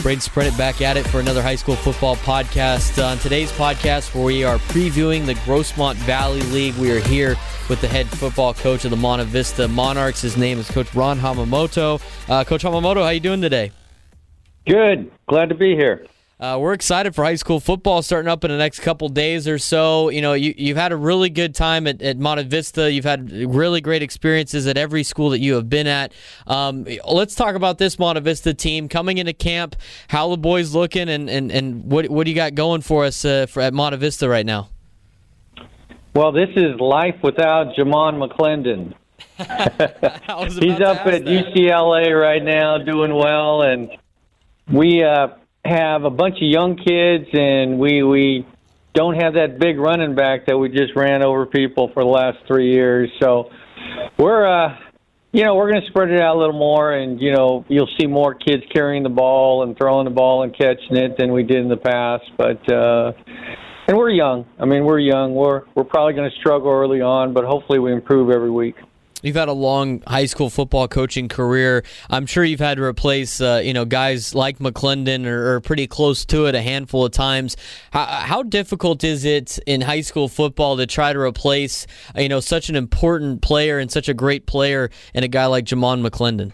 Braden Sprint back at it for another high school football podcast. On today's podcast, where we are previewing the Grossmont Valley League, we are here with the head football coach of the Monte Vista Monarchs. His name is Coach Ron Hamamoto. Coach Hamamoto, how you doing today? Good. Glad to be here. We're excited for high school football starting up in the next couple days or so. You know, you've had a really good time at Monte Vista. You've had really great experiences at every school that you have been at. Let's talk about this Monte Vista team coming into camp, how the boys looking, and what do you got going for us at Monte Vista right now? Well, this is life without Jamon McClendon. He's up at UCLA right now doing well, and we have a bunch of young kids, and we don't have that big running back that we just ran over people for the last 3 years. So we're going to spread it out a little more, and you'll see more kids carrying the ball and throwing the ball and catching it than we did in the past. But and we're young. I mean, we're young. We're probably going to struggle early on, but hopefully we improve every week. You've had a long high school football coaching career. I'm sure you've had to replace, guys like McClendon or pretty close to it a handful of times. How difficult is it in high school football to try to replace, such an important player and such a great player in a guy like Jamon McClendon?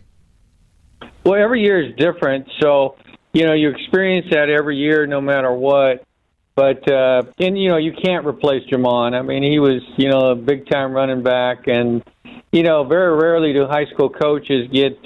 Well, every year is different, so you experience that every year, no matter what. But you can't replace Jamon. I mean, he was a big time running back, and very rarely do high school coaches get,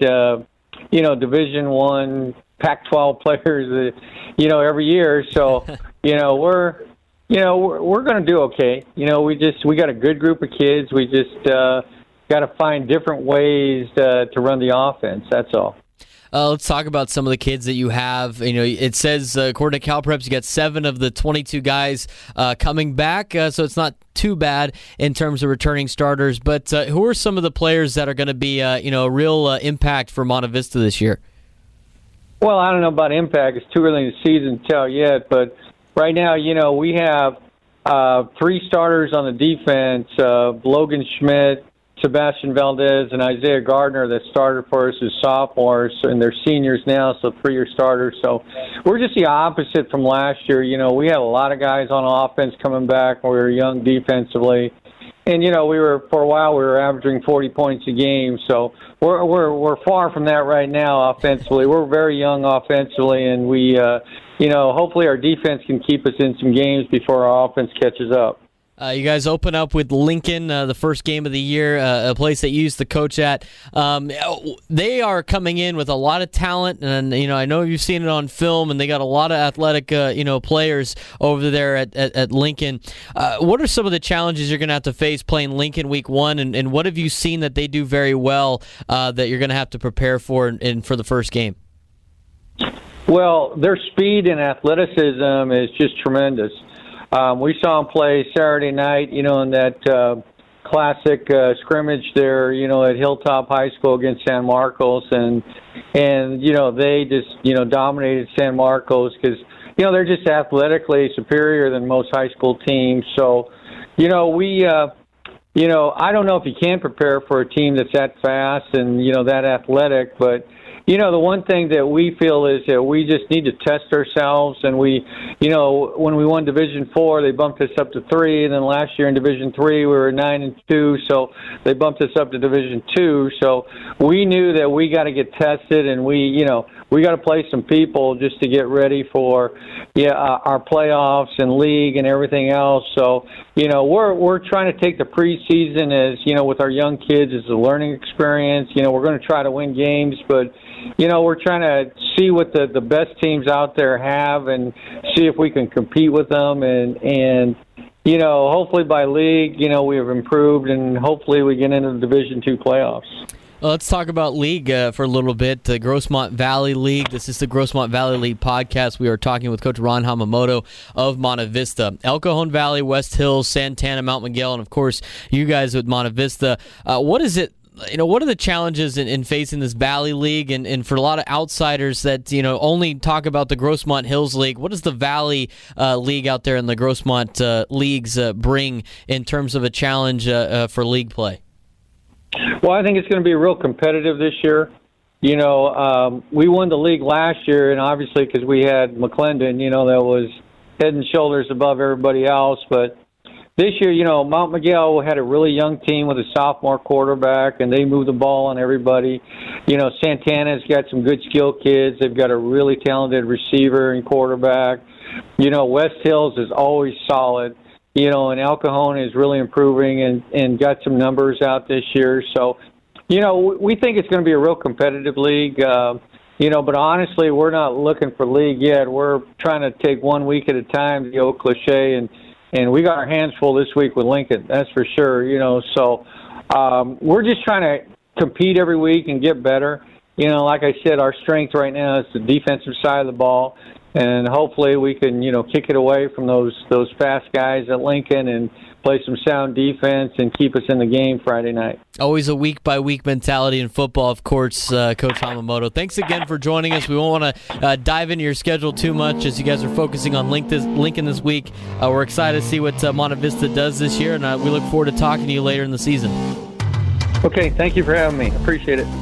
Division I, Pac-12 players, every year. So, we're going to do okay. We got a good group of kids. We just got to find different ways to run the offense. That's all. Let's talk about some of the kids that you have. It says, according to CalPreps, you got 7 of the 22 guys coming back, so it's not too bad in terms of returning starters. But who are some of the players that are going to be, a real impact for Monte Vista this year? Well, I don't know about impact. It's too early in the season to tell yet. But right now, we have 3 starters on the defense, Logan Schmidt, Sebastian Valdez, and Isaiah Gardner that started for us as sophomores, and they're seniors now, so 3-year starters. So we're just the opposite from last year. We had a lot of guys on offense coming back when we were young defensively. And, for a while we were averaging 40 points a game. So we're far from that right now offensively. We're very young offensively, and we, hopefully our defense can keep us in some games before our offense catches up. You guys open up with Lincoln, the first game of the year, a place that you used to coach at. They are coming in with a lot of talent, and I know you've seen it on film, and they got a lot of athletic, players over there at Lincoln. What are some of the challenges you're going to have to face playing Lincoln Week 1, and what have you seen that they do very well that you're going to have to prepare for for the first game? Well, their speed and athleticism is just tremendous. We saw him play Saturday night, in that classic scrimmage there, at Hilltop High School against San Marcos, and they just, dominated San Marcos because, they're just athletically superior than most high school teams. So, I don't know if you can prepare for a team that's that fast and, that athletic, but the one thing that we feel is that we just need to test ourselves, and we, when we won Division 4, they bumped us up to 3, and then last year in Division 3 we were 9-2, so they bumped us up to Division 2. So we knew that we got to get tested, and we got to play some people just to get ready for our playoffs and league and everything else. So we're trying to take the preseason as with our young kids as a learning experience. We're going to try to win games, but we're trying to see what the best teams out there have and see if we can compete with them. And hopefully by league, we have improved, and hopefully we get into the Division II playoffs. Well, let's talk about league for a little bit. The Grossmont Valley League. This is the Grossmont Valley League podcast. We are talking with Coach Ron Hamamoto of Monte Vista. El Cajon Valley, West Hills, Santana, Mount Miguel, and of course you guys with Monte Vista. What is it? What are the challenges in facing this Valley League, and for a lot of outsiders that only talk about the Grossmont Hills League? What does the Valley League out there in the Grossmont leagues bring in terms of a challenge for league play? Well, I think it's going to be real competitive this year. We won the league last year, and obviously because we had McClendon, that was head and shoulders above everybody else. But this year, Mount Miguel had a really young team with a sophomore quarterback, and they moved the ball on everybody. Santana's got some good skill kids. They've got a really talented receiver and quarterback. West Hills is always solid. And El Cajon is really improving and got some numbers out this year. So, we think it's going to be a real competitive league. But honestly, we're not looking for league yet. We're trying to take 1 week at a time, the old cliche, and we got our hands full this week with Lincoln, that's for sure. So we're just trying to compete every week and get better. Like I said, our strength right now is the defensive side of the ball, and hopefully we can, kick it away from those fast guys at Lincoln and play some sound defense and keep us in the game Friday night. Always a week-by-week mentality in football, of course, Coach Hamamoto. Thanks again for joining us. We won't want to dive into your schedule too much as you guys are focusing on Lincoln this week. We're excited to see what Monte Vista does this year, and we look forward to talking to you later in the season. Okay, thank you for having me. Appreciate it.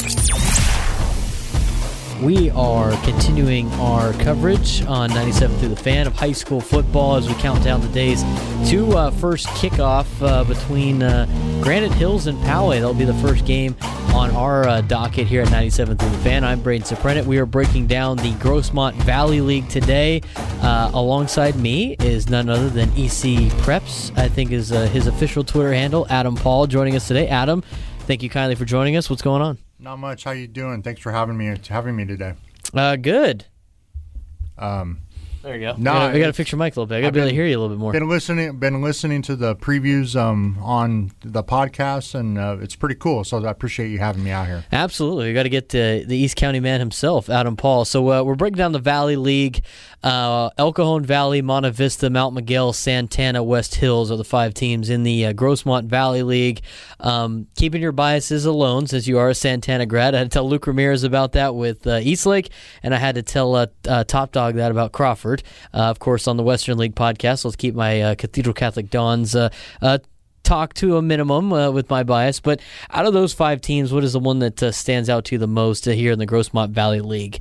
We are continuing our coverage on 97 Through the Fan of high school football as we count down the days to first kickoff between Granite Hills and Poway. That'll be the first game on our docket here at 97 Through the Fan. I'm Braden Soprenet. We are breaking down the Grossmont Valley League today. Alongside me is none other than EC Preps, I think is his official Twitter handle, Adam Paul, joining us today. Adam, thank you kindly for joining us. What's going on? Not much. How you doing? Thanks for having me today. Good. There you go. No, we got to fix your mic a little bit. I got to be able to hear you a little bit more. Been listening to the previews on the podcast, and it's pretty cool. So I appreciate you having me out here. Absolutely. We got to get to the East County man himself, Adam Paul. So we're breaking down the Valley League. El Cajon Valley, Monte Vista, Mount Miguel, Santana, West Hills are the 5 teams in the Grossmont Valley League. Keeping your biases alone, since you are a Santana grad. I had to tell Luke Ramirez about that with Eastlake, and I had to tell Top Dog that about Crawford. Of course, on the Western League podcast, let's keep my Cathedral Catholic Dons talk to a minimum with my bias. But out of those 5 teams, what is the one that stands out to you the most here in the Grossmont Valley League?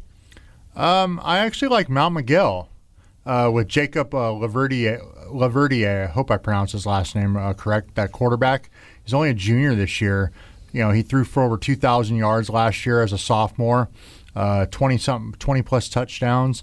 I actually like Mount Miguel with Jacob Laverdier. I hope I pronounced his last name correct. That quarterback. He's only a junior this year. He threw for over 2,000 yards last year as a sophomore, 20-plus touchdowns.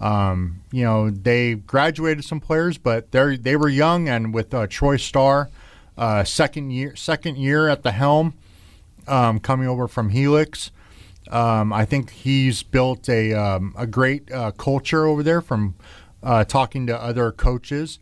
They graduated some players, but they were young, and with Troy Starr, second year at the helm, coming over from Helix. I think he's built a great culture over there from talking to other coaches.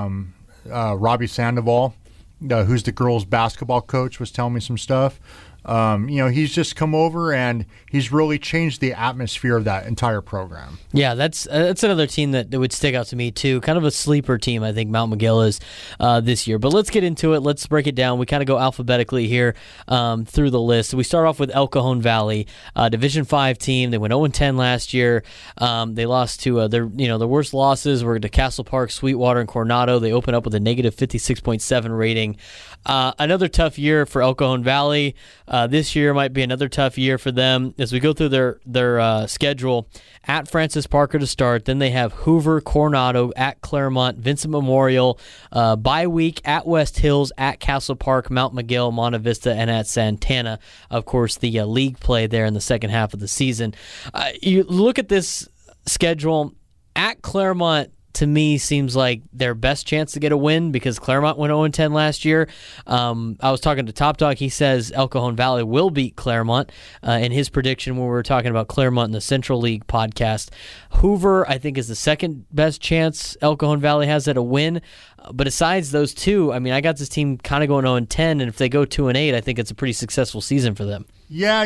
Robbie Sandoval, who's the girls' basketball coach, was telling me some stuff. He's just come over and he's really changed the atmosphere of that entire program. Yeah, that's another team that would stick out to me too. Kind of a sleeper team, I think Mount Miguel is this year. But let's get into it. Let's break it down. We kind of go alphabetically here through the list. We start off with El Cajon Valley, Division 5 team. They went 0-10 last year. They lost to their worst losses were to Castle Park, Sweetwater, and Coronado. They opened up with a negative 56.7 rating. Another tough year for El Cajon Valley. This year might be another tough year for them as we go through their schedule. At Francis Parker to start, then they have Hoover, Coronado, at Claremont, Vincent Memorial, bye week at West Hills, at Castle Park, Mount Miguel, Monte Vista, and at Santana. Of course, the league play there in the second half of the season. You look at this schedule, at Claremont, to me, seems like their best chance to get a win because Claremont went 0-10 last year. I was talking to Top Dog. He says El Cajon Valley will beat Claremont in his prediction when we were talking about Claremont in the Central League podcast. Hoover, I think, is the second best chance El Cajon Valley has at a win. But besides those two, I mean, I got this team kind of going 0-10, and if they go 2-8, I think it's a pretty successful season for them. Yeah,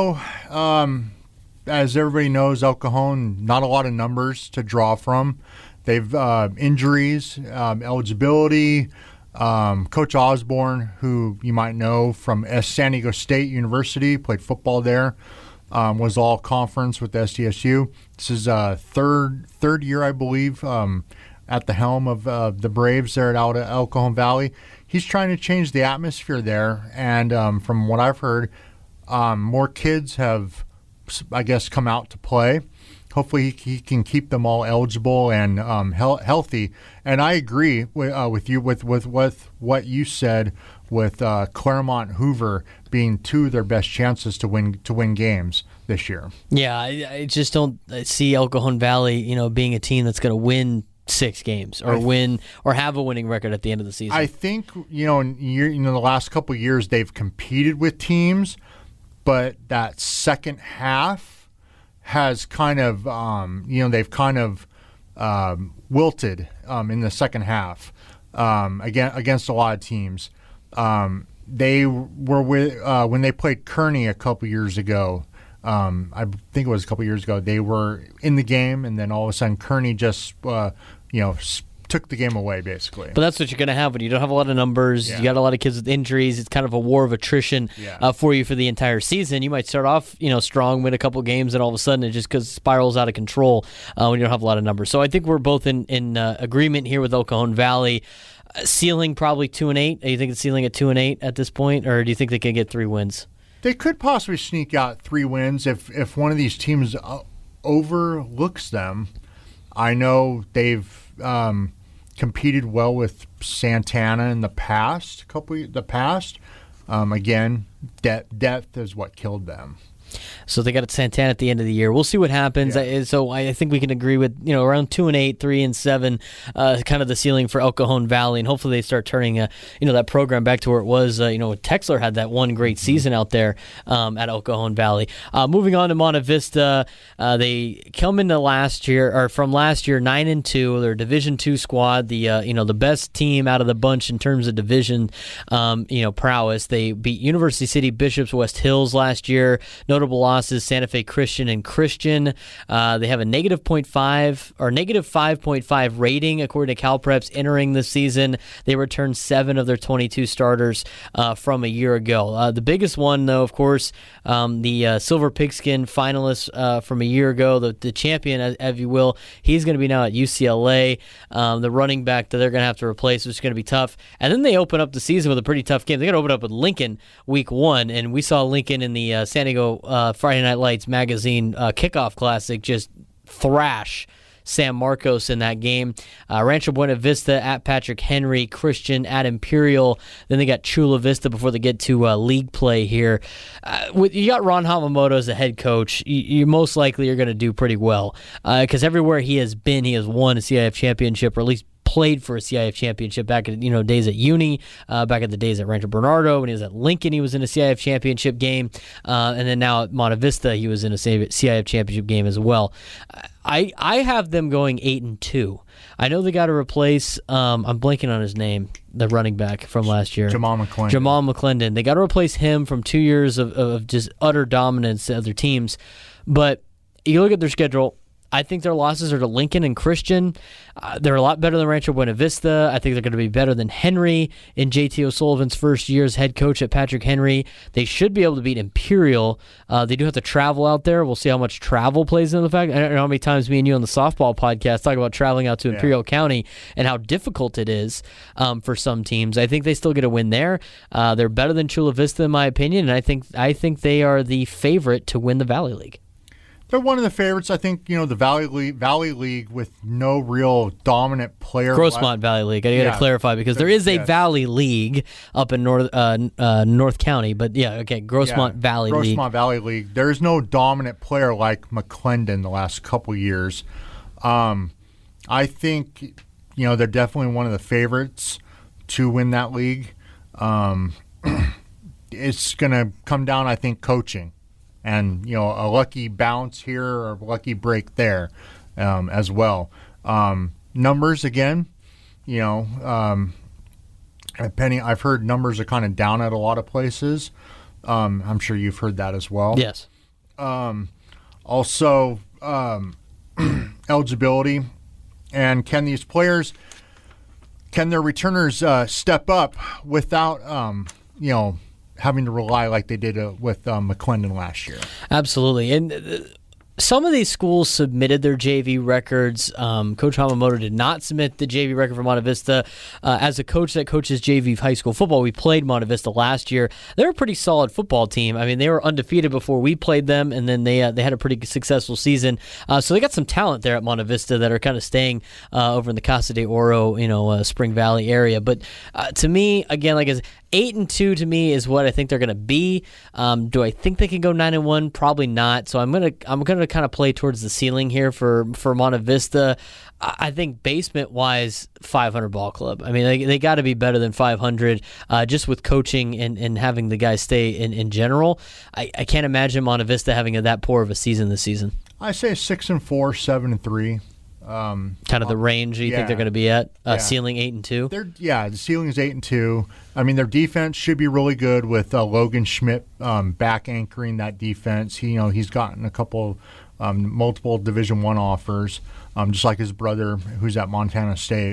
as everybody knows, El Cajon, not a lot of numbers to draw from. They've injuries, eligibility. Coach Osborne, who you might know from San Diego State University, played football there, was all conference with SDSU. This is third year, I believe, at the helm of the Braves there at El Cajon Valley. He's trying to change the atmosphere there, and from what I've heard, More kids have, I guess, come out to play. Hopefully he can keep them all eligible and healthy. And I agree with you with what you said with Claremont Hoover being two of their best chances to win games this year. Yeah, I just don't see El Cajon Valley, being a team that's going to win 6 games or win or have a winning record at the end of the season. I think in the last couple of years they've competed with teams, but that second half has kind of they've kind of wilted in the second half against a lot of teams. They were when they played Kearney a couple years ago. I think it was a couple years ago. They were in the game, and then all of a sudden Kearney just took the game away, basically. But that's what you're going to have when you don't have a lot of numbers. Yeah. You got a lot of kids with injuries. It's kind of a war of attrition for you for the entire season. You might start off, strong, win a couple games, and all of a sudden it just spirals out of control when you don't have a lot of numbers. So I think we're both in agreement here with El Cajon Valley. Ceiling probably 2-8. Do you think it's ceiling at 2-8 at this point, or do you think they can get 3 wins? They could possibly sneak out 3 wins if one of these teams overlooks them. I know they've competed well with Santana in the past. Again, depth is what killed them. So they got Santana at the end of the year. We'll see what happens. Yeah. So I think we can agree with around 2-8, 3-7, kind of the ceiling for El Cajon Valley, and hopefully they start turning that program back to where it was. Texler had that one great season out there at El Cajon Valley. Moving on to Monte Vista, they come into from last year 9-2. They're a Division II squad, the best team out of the bunch in terms of division prowess. They beat University City Bishops West Hills last year. Notable losses: Santa Fe Christian and Christian. They have a negative 0.5 or negative 5.5 rating according to CalPreps entering the season. They returned 7 of their 22 starters from a year ago. The biggest one, though, of course, the Silver Pigskin finalist from a year ago, the champion, as you will. He's going to be now at UCLA. The running back that they're going to have to replace, which is going to be tough. And then they open up the season with a pretty tough game. They're going to open up with Lincoln week 1, and we saw Lincoln in the San Diego Friday Night Lights magazine kickoff classic just thrash San Marcos in that game. Rancho Buena Vista at Patrick Henry, Christian at Imperial. Then they got Chula Vista before they get to league play here. You got Ron Hamamoto as the head coach. You most likely are going to do pretty well because everywhere he has been, he has won a CIF championship, or at least played for a CIF championship back at days at Uni, back at the days at Rancho Bernardo. When he was at Lincoln, he was in a CIF championship game, and then now at Monte Vista, he was in a CIF championship game as well. I have them going 8-2. I know they got to replace. I'm blanking on his name, the running back from last year, Jamal McClendon. They got to replace him from 2 years of just utter dominance to other teams. But you look at their schedule. I think their losses are to Lincoln and Christian. They're a lot better than Rancho Buena Vista. I think they're going to be better than Henry in JT O'Sullivan's first year as head coach at Patrick Henry. They should be able to beat Imperial. They do have to travel out there. We'll see how much travel plays into the fact. I don't know how many times me and you on the softball podcast talk about traveling out to Imperial County and how difficult it is for some teams. I think they still get a win there. They're better than Chula Vista in my opinion, and I think they are the favorite to win the Valley League. They're one of the favorites. I think, the Valley League with no real dominant player. Grossmont Valley League. I got to clarify because there is a Valley League up in North County. But, Grossmont Valley League. Grossmont Valley League. There's no dominant player like McClendon the last couple years. I think, they're definitely one of the favorites to win that league. It's going to come down, I think, coaching. And, a lucky bounce here or a lucky break there as well. Numbers, again, I've heard numbers are kind of down at a lot of places. I'm sure you've heard that as well. Yes. Also, eligibility. And can their returners step up without, having to rely like they did with McClendon last year? Absolutely. And some of these schools submitted their JV records. Coach Hamamoto did not submit the JV record for Monte Vista. As a coach that coaches JV high school football, we played Monte Vista last year. They're a pretty solid football team. I mean, they were undefeated before we played them, and then they had a pretty successful season. So they got some talent there at Monte Vista that are kind of staying over in the Casa de Oro, Spring Valley area. But to me, again, like I said, 8-2 to me is what I think they're going to be. Do I think they can go 9-1? Probably not. So I'm gonna kind of play towards the ceiling here for Monte Vista. I think basement wise, 500 ball club. I mean, they got to be better than 500 just with coaching and having the guys stay in general. I can't imagine Monte Vista having that poor of a season this season. I say 6-4, 7-3. Kind of the range you think they're going to be at, ceiling 8-2. The ceiling is 8-2. I mean, their defense should be really good with Logan Schmidt back anchoring that defense. He's gotten a couple, multiple Division I offers, just like his brother who's at Montana State.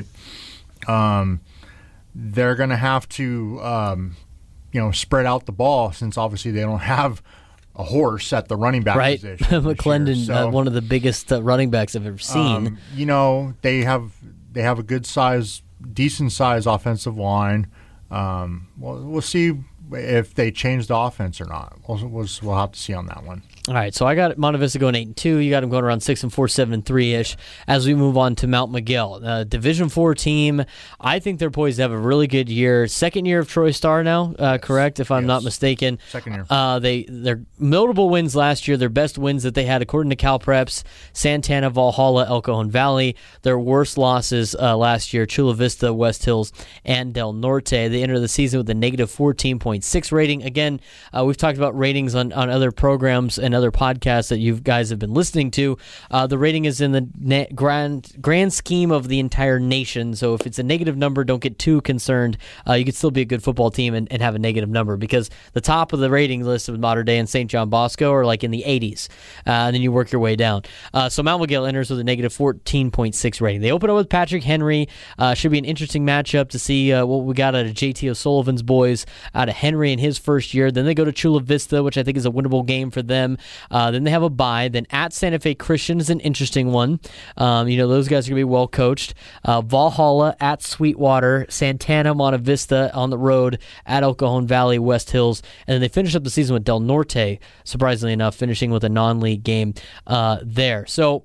They're going to have to, spread out the ball since obviously they don't have a horse at the running back position. McClendon, so, one of the biggest running backs I've ever seen. They have a good size, decent size offensive line. We'll see if they change the offense or not. We'll have to see on that one. All right, so I got Monte Vista going 8-2. You got them going around 6-4, 7-3-ish. As we move on to Mount Miguel, Division IV team, I think they're poised to have a really good year. Second year of Troy Starr now, correct? If I'm not mistaken. Second year. Their notable wins last year, their best wins that they had according to CalPreps: Santana, Valhalla, El Cajon Valley. Their worst losses last year: Chula Vista, West Hills, and Del Norte. They entered the season with a negative 14.6 rating. Again, we've talked about ratings on other programs and other podcasts that you guys have been listening to. The rating is in the grand scheme of the entire nation, so if it's a negative number, don't get too concerned. You could still be a good football team and have a negative number, because the top of the rating list of Mater Dei and St. John Bosco are like in the 80s, and then you work your way down. So Mount Miguel enters with a negative 14.6 rating. They open up with Patrick Henry. Should be an interesting matchup to see what we got out of JT O'Sullivan's boys out of Henry in his first year. Then they go to Chula Vista, which I think is a winnable game for them. Then they have a bye. Then at Santa Fe Christian is an interesting one. Those guys are going to be well coached. Valhalla at Sweetwater, Santana, Monte Vista on the road at El Cajon Valley, West Hills. And then they finish up the season with Del Norte, surprisingly enough, finishing with a non-league game there. So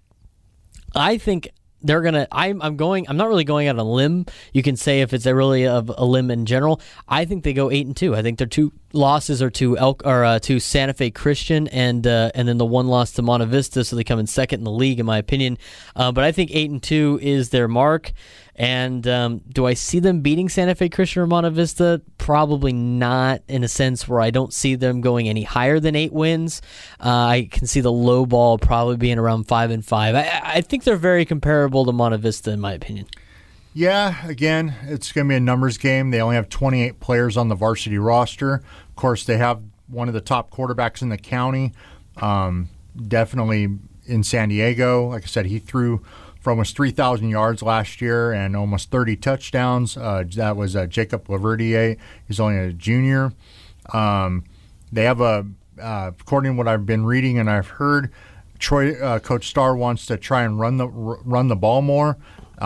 I think they're gonna. I'm not really going out on a limb. You can say if it's really a limb in general. I think they go 8-2. I think their two losses are to Santa Fe Christian and then the one loss to Monte Vista, so they come in second in the league, in my opinion. But I think 8-2 is their mark. And do I see them beating Santa Fe Christian or Monte Vista? Probably not, in a sense where I don't see them going any higher than 8 wins. I can see the low ball probably being around 5-5. I think they're very comparable to Monte Vista, in my opinion. Yeah, again, it's going to be a numbers game. They only have 28 players on the varsity roster. Of course, they have one of the top quarterbacks in the county, definitely in San Diego. Like I said, he threw for almost 3,000 yards last year and almost 30 touchdowns. That was Jacob Laverdier. He's only a junior. They have according to what I've been reading and I've heard, Coach Starr wants to try and run the ball more.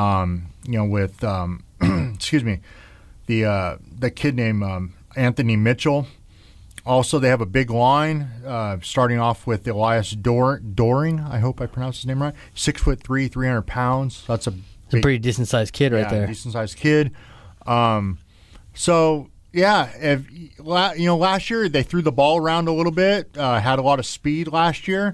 With excuse me, the kid named Anthony Mitchell. Also, they have a big line, starting off with Elias Doring. I hope I pronounced his name right. 6'3", 300 pounds. That's a pretty decent sized kid right there. Decent sized kid. Last year they threw the ball around a little bit. Had a lot of speed last year.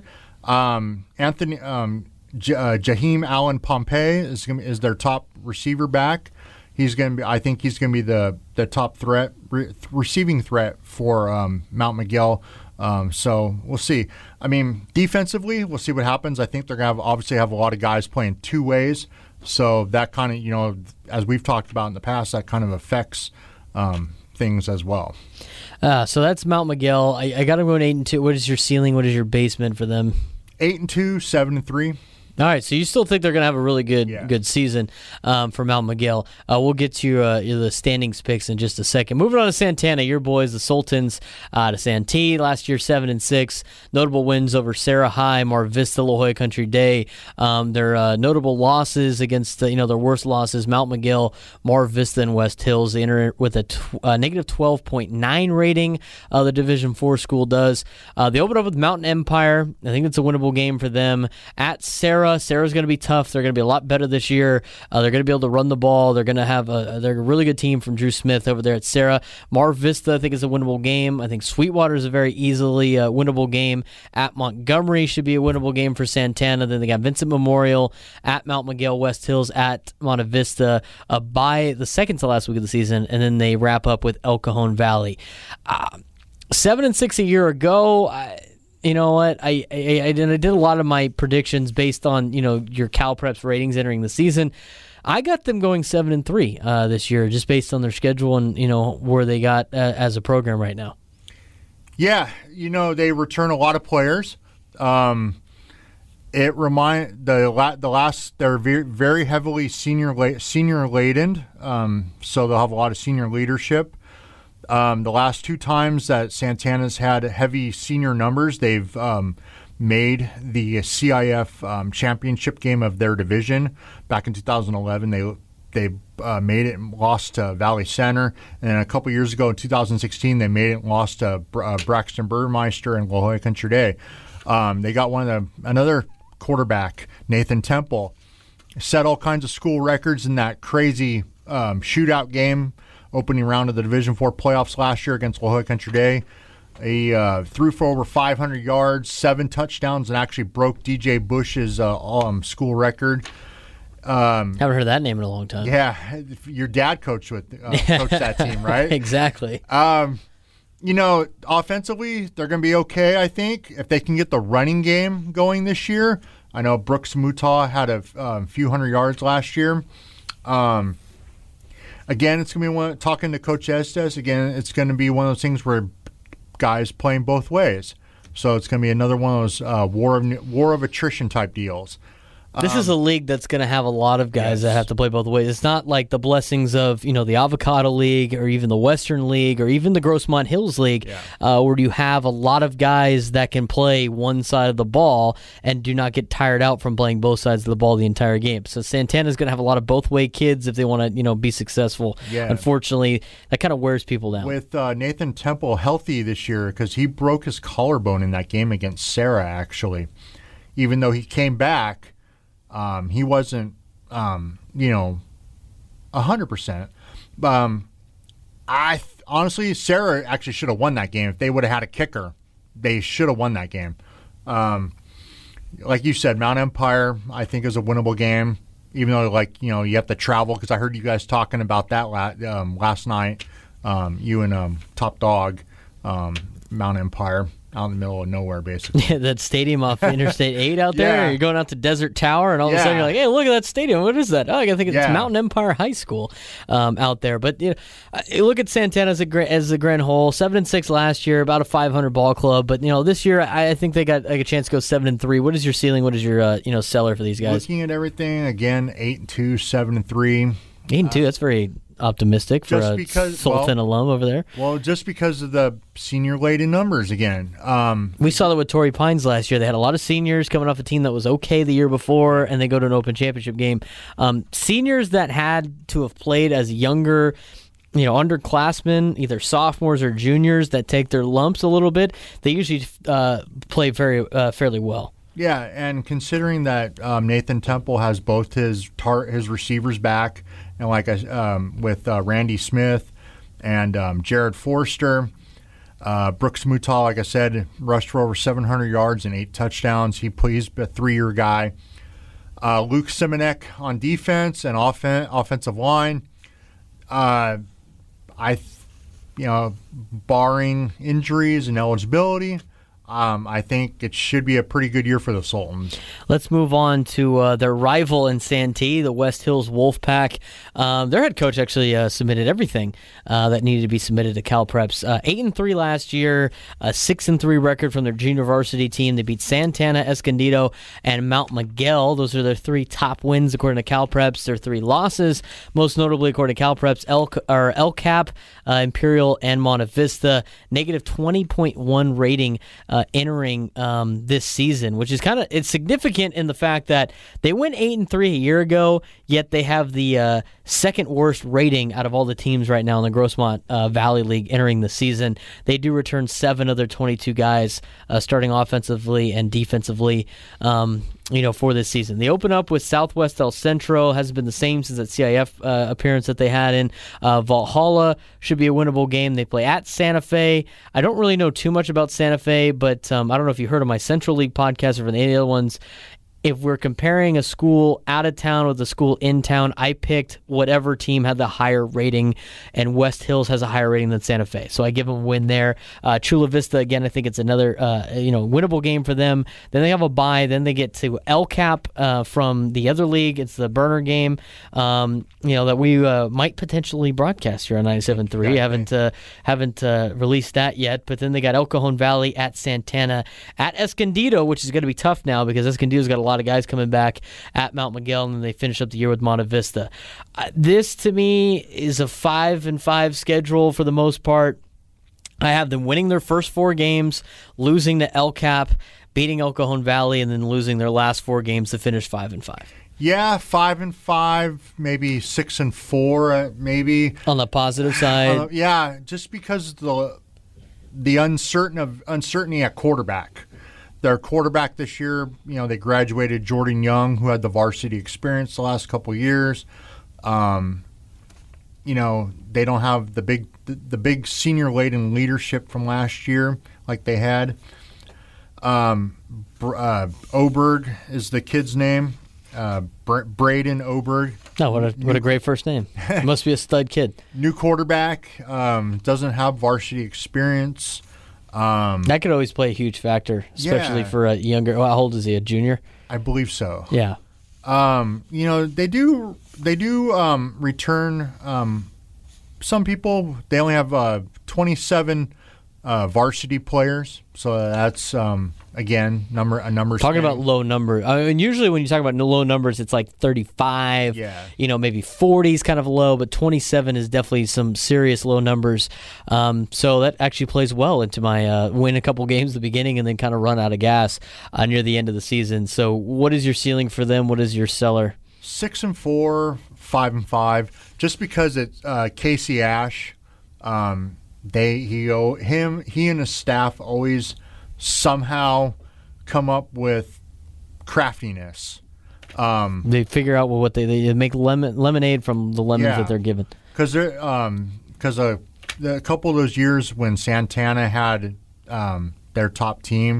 Jaheim Allen Pompey is their top receiver back. I think he's going to be the top threat, receiving threat for Mount Miguel. So we'll see. I mean, defensively, we'll see what happens. I think they're going to obviously have a lot of guys playing two ways. So that kind of, as we've talked about in the past, that kind of affects things as well. So that's Mount Miguel. I got them going 8-2. What is your ceiling? What is your basement for them? 8-2, 7-3. All right, so you still think they're going to have a really good season for Mount Miguel. We'll get to the standings picks in just a second. Moving on to Santana, your boys, the Sultans, to Santee. Last year, 7-6. Notable wins over Sarah High, Mar Vista, La Jolla Country Day. Their notable losses against their worst losses, Mount Miguel, Mar Vista, and West Hills. They enter with a negative 12.9 rating. The Division IV school does. They open up with Mountain Empire. I think it's a winnable game for them. At Sarah's going to be tough. They're going to be a lot better this year. They're going to be able to run the ball. They're going to have they're a really good team from Drew Smith over there at Sarah. Mar Vista, I think, is a winnable game. I think Sweetwater is a very easily winnable game. At Montgomery should be a winnable game for Santana. Then they got Vincent Memorial at Mount Miguel, West Hills at Monte Vista by the second to last week of the season, and then they wrap up with El Cajon Valley. 7-6 a year ago. You know what? I did a lot of my predictions based on your Cal Preps ratings entering the season. I got them going 7-3 this year, just based on their schedule and where they got as a program right now. Yeah, they return a lot of players. They're very, very heavily senior laden, so they'll have a lot of senior leadership. The last two times that Santana's had heavy senior numbers, they've made the CIF championship game of their division. Back in 2011, they made it and lost to Valley Center. And then a couple years ago, in 2016, they made it and lost to Braxton Burmeister and La Jolla Country Day. They got another quarterback, Nathan Temple, set all kinds of school records in that crazy shootout game. Opening round of the Division IV playoffs last year against La Jolla Country Day. He threw for over 500 yards, 7 touchdowns, and actually broke DJ Bush's school record. Haven't heard that name in a long time. Yeah, your dad coached that team, right? Exactly. Offensively, they're going to be okay, I think, if they can get the running game going this year. I know Brooks Mutaw had a few hundred yards last year. Again, it's going to be talking to Coach Estes. Again, it's going to be one of those things where guys playing both ways. So it's going to be another one of those war of attrition type deals. This is a league that's going to have a lot of guys that have to play both ways. It's not like the blessings of the Avocado League or even the Western League or even the Grossmont Hills League, where you have a lot of guys that can play one side of the ball and do not get tired out from playing both sides of the ball the entire game. So Santana's going to have a lot of both way kids if they want to be successful. Yeah. Unfortunately, that kind of wears people down. With Nathan Temple healthy this year, because he broke his collarbone in that game against Sarah, actually, even though he came back. He wasn't, 100%. Honestly, Sarah actually should have won that game. If they would have had a kicker, they should have won that game. Like you said, Mount Empire, I think, is a winnable game, even though, you have to travel, because I heard you guys talking about that last night, you and Top Dog, Mount Empire. Out in the middle of nowhere, basically. Yeah, that stadium off Interstate 8 out there. Yeah. You're going out to Desert Tower, and all of a sudden you're like, hey, look at that stadium. What is that? Oh, I think it's Mountain Empire High School out there. But you look at Santana as a grand whole. 7-6 last year, about a 500 ball club. But this year, I think they got a chance to go 7-3. What is your ceiling? What is your seller for these guys? Looking at everything again, 8-2, 7-3. 8-2. That's very optimistic for Sultan alum over there. Well, just because of the senior-laden numbers again. We saw that with Torrey Pines last year. They had a lot of seniors coming off a team that was okay the year before, and they go to an open championship game. Seniors that had to have played as younger, underclassmen, either sophomores or juniors that take their lumps a little bit, they usually play fairly well. Yeah, and considering that Nathan Temple has both his receivers back, and with Randy Smith and Jared Forster, Brooks Mutaw, like I said, rushed for over 700 yards and 8 touchdowns. He's a 3-year guy. Luke Simonek on defense and offensive line. Barring injuries and eligibility, I think it should be a pretty good year for the Sultans. Let's move on to their rival in Santee, the West Hills Wolfpack. Their head coach actually submitted everything that needed to be submitted to CalPreps. 8-3 last year, a 6-3 record from their junior varsity team. They beat Santana, Escondido, and Mount Miguel. Those are their 3 top wins according to CalPreps. Their 3 losses, most notably according to CalPreps, El Cap, Imperial, and Monte Vista. Negative 20.1 rating entering this season, which is it's significant in the fact that they went 8-3 a year ago, yet they have the second worst rating out of all the teams right now in the Grossmont Valley League entering the season. They do return 7 of their 22 guys starting offensively and defensively for this season. They open up with Southwest El Centro. Hasn't been the same since that CIF appearance that they had in Valhalla. Should be a winnable game. They play at Santa Fe. I don't really know too much about Santa Fe, but I don't know if you heard of my Central League podcast or any other ones. If we're comparing a school out of town with a school in town, I picked whatever team had the higher rating, and West Hills has a higher rating than Santa Fe. So I give them a win there. Chula Vista, again, I think it's another winnable game for them. Then they have a bye. Then they get to El Cap from the other league. It's the burner game that we might potentially broadcast here on 97.3. Okay. Haven't released that yet. But then they got El Cajon Valley at Santana, at Escondido, which is going to be tough now because Escondido's got a lot of guys coming back, at Mount Miguel, and then they finish up the year with Monte Vista. This, to me, is a 5-5 schedule for the most part. I have them winning their first 4 games, losing to El Cap, beating El Cajon Valley, and then losing their last 4 games to finish 5-5. Yeah, 5-5, maybe 6-4, maybe on the positive side. Yeah, just because the uncertainty at quarterback. Their quarterback this year, they graduated Jordan Young, who had the varsity experience the last couple of years. They don't have the big senior laden leadership from last year like they had. Oberg is the kid's name. Braden Oberg. No, what a great first name. Must be a stud kid. New quarterback, doesn't have varsity experience. That could always play a huge factor, especially for a younger. How old is he? A junior? I believe so. Yeah. They do return. Some people, they only have 27 varsity players, so that's again a number. Talking about low number. I mean, usually when you talk about low numbers, it's like 35. Yeah. Maybe 40 is kind of low, but 27 is definitely some serious low numbers. So that actually plays well into my win a couple games at the beginning and then kind of run out of gas near the end of the season. So what is your ceiling for them? What is your cellar? 6-4, 5-5. Just because it's Casey Ash. He and his staff always somehow come up with craftiness. They figure out what they make lemonade from the lemons that they're given. Because a couple of those years when Santana had their top team,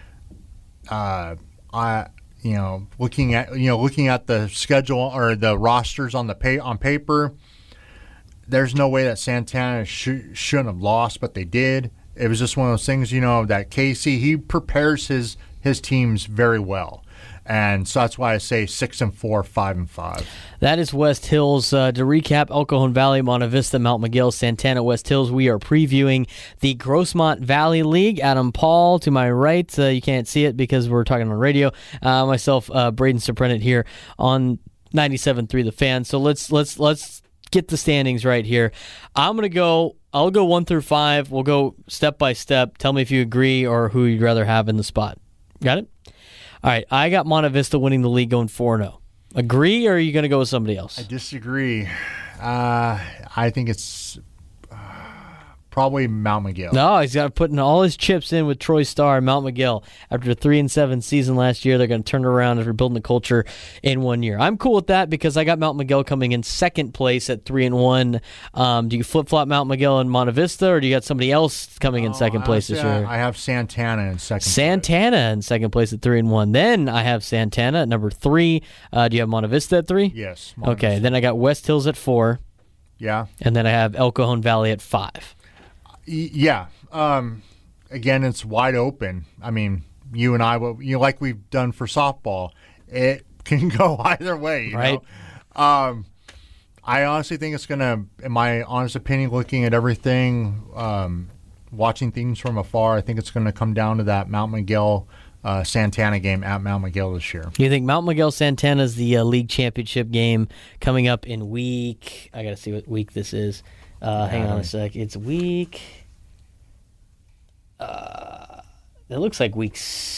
looking at the schedule or the rosters on paper. There's no way that Santana shouldn't have lost, but they did. It was just one of those things, that Casey, he prepares his teams very well. And so that's why I say 6-4, 5-5. That is West Hills. To recap, El Cajon Valley, Monte Vista, Mount Miguel, Santana, West Hills. We are previewing the Grossmont Valley League. Adam Paul to my right. You can't see it because we're talking on radio. Myself, Braden Surprenant here on 97.3 The Fan. So let's get the standings right here. I'll go 1 through 5. We'll go step by step. Tell me if you agree or who you'd rather have in the spot. Got it? All right. I got Monte Vista winning the league going 4-0. Agree, or are you going to go with somebody else? I disagree. I think it's probably Mount Miguel. No, he's got to put in all his chips in with Troy Starr and Mount Miguel. After a 3-7 season last year, they're going to turn it around after building the culture in 1 year. I'm cool with that because I got Mount Miguel coming in second place at 3-1. Do you flip-flop Mount Miguel and Monte Vista, or do you got somebody else coming in second place this year? I have Santana in second place. Santana in second place at 3-1. Then I have Santana at number 3. Do you have Monte Vista at 3? Yes. Okay, then I got West Hills at 4. Yeah. And then I have El Cajon Valley at 5. Yeah. again, it's wide open. I mean, you and I, like we've done for softball, it can go either way. You right. know? I honestly think it's going to, in my honest opinion, looking at everything, watching things from afar, I think it's going to come down to that Mount Miguel Santana game at Mount Miguel this year. You think Mount Miguel Santana is the league championship game coming up in week? I got to see what week this is. Hang on a sec. It's week. It looks like week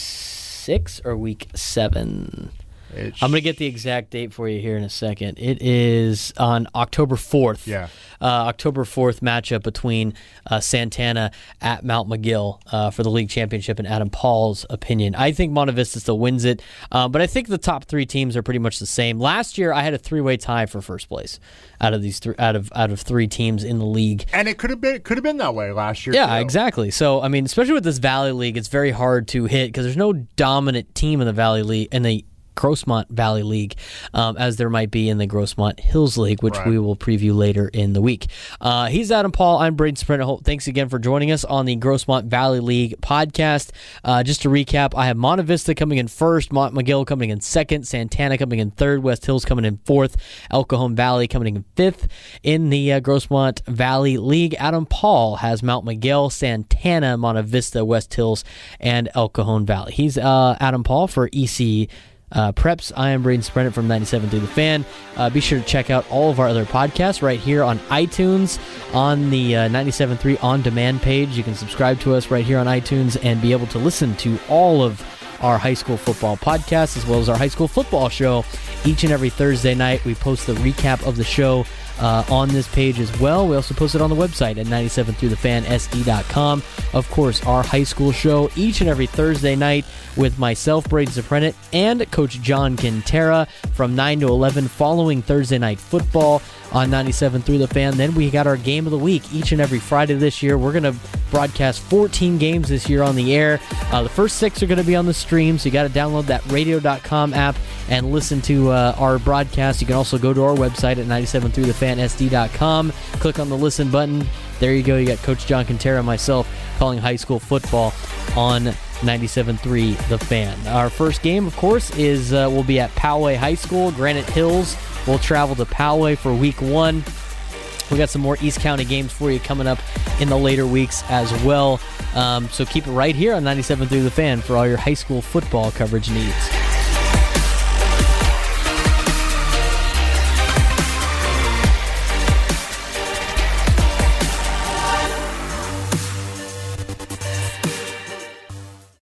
6 or week 7. I'm going to get the exact date for you here in a second. It is on October 4th. Yeah. October 4th matchup between Santana at Mount Miguel for the league championship, in Adam Paul's opinion. I think Monte Vista still wins it, but I think the top 3 teams are pretty much the same. Last year, I had a 3-way tie for first place out of these out of 3 teams in the league, and it could have been that way last year. Yeah, too. exactly. So I mean, especially with this Valley League, it's very hard to hit because there's no dominant team in the Valley League and the Grossmont Valley League, as there might be in the Grossmont Hills League, which we will preview later in the week. He's Adam Paul. I'm Braden Sprint. Thanks again for joining us on the Grossmont Valley League podcast. Just to recap, I have Monte Vista coming in first, Mount Miguel coming in second, Santana coming in third, West Hills coming in fourth, El Cajon Valley coming in fifth in the Grossmont Valley League. Adam Paul has Mount Miguel, Santana, Monte Vista, West Hills, and El Cajon Valley. He's Adam Paul for EC Preps. I am Braden Sprennett from 97.3 The Fan. Be sure to check out all of our other podcasts right here on iTunes on the 97.3 On Demand page. You can subscribe to us right here on iTunes and be able to listen to all of our high school football podcasts as well as our high school football show each and every Thursday night. We post the recap of the show on this page as well. We also post it on the website at 97throughthefansd.com. Of course, our high school show each and every Thursday night with myself, Braden Sprennett, and Coach John Quintera from 9 to 11 following Thursday night football on 97 Through the Fan. Then we got our game of the week each and every Friday this year. We're going to broadcast 14 games this year on the air. The first 6 are going to be on the stream, so you got to download that radio.com app and listen to our broadcast. You can also go to our website at 97throughthefansd.com. Click on the listen button. There you go. You got Coach John Quintera and myself calling high school football on 97.3 The Fan. Our first game, of course, is will be at Poway High School. Granite Hills will travel to Poway for week 1. We got some more East County games for you coming up in the later weeks as well. So keep it right here on 97.3 The Fan for all your high school football coverage needs.